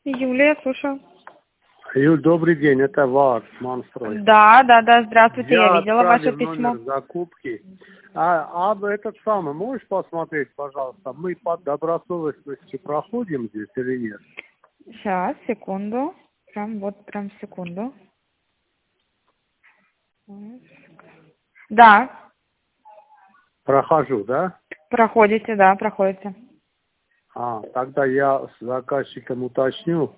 Юлия, слушаю. Юль, добрый день, это ваш Манстрой. Да, здравствуйте, я видела ваше отправил письмо. номер закупки. А этот самый, можешь посмотреть, пожалуйста, мы по добросовестности проходим здесь или нет? Сейчас, секунду. Прям секунду. Да, Прохожу, да? проходите, да, проходите. Тогда я с заказчиком уточню.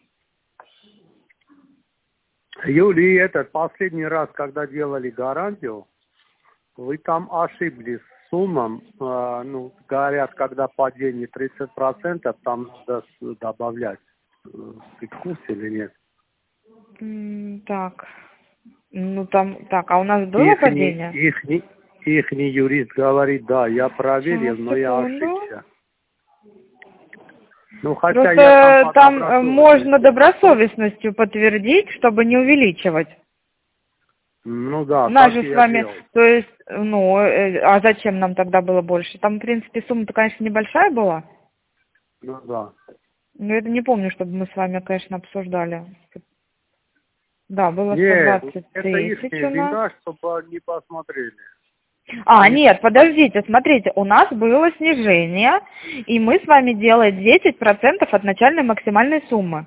Юлия, этот последний раз, когда делали гарантию, вы там ошиблись с суммам. Говорят, когда падение 30%, там надо добавлять. Ты в курсе или нет? Так. А у нас было падение? Ихний юрист говорит, да, я проверил, Сейчас, но я секунду. ошибся. Хотя Просто я там можно добросовестностью подтвердить, чтобы не увеличивать. Да, Нас так же и с я вами, делал. то есть, а зачем нам тогда было больше? Там, в принципе, сумма-то, конечно, небольшая была. Да. Но это не помню, чтобы мы с вами, конечно, обсуждали. Да, было Нет, 120 это их тысяч у нас. вина, чтобы они посмотрели. Нет, подождите, смотрите, у нас было снижение, и мы с вами делаем 10% от начальной максимальной суммы.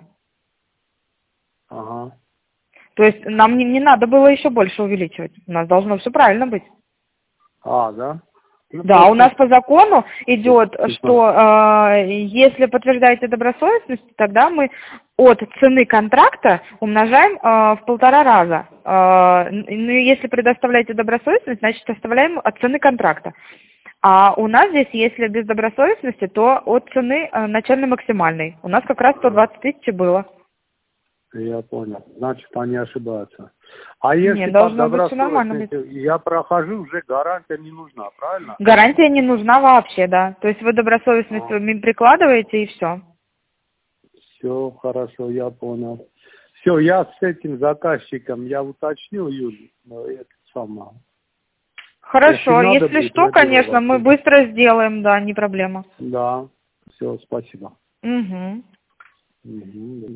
Ага. То есть нам не надо было еще больше увеличивать. У нас должно все правильно быть. Да? Да, у нас по закону идет, что если подтверждаете добросовестность, тогда мы от цены контракта умножаем в 1,5 раза. Если предоставляете добросовестность, значит оставляем от цены контракта. А у нас здесь, если без добросовестности, то от цены начальной максимальной. У нас как раз 120 тысяч было. Я понял. Значит, они ошибаются. А если Нет, по должно быть все нормально быть. добросовестности я прохожу, уже гарантия не нужна, правильно? Гарантия не нужна вообще, да. То есть вы добросовестность прикладываете и все. Все, хорошо, я понял. Все, я с этим заказчиком, я уточнил, Юлия, это самое. Хорошо, если будет, что, наберу конечно, вас. мы быстро сделаем, да, не проблема. Да, все, спасибо. Угу.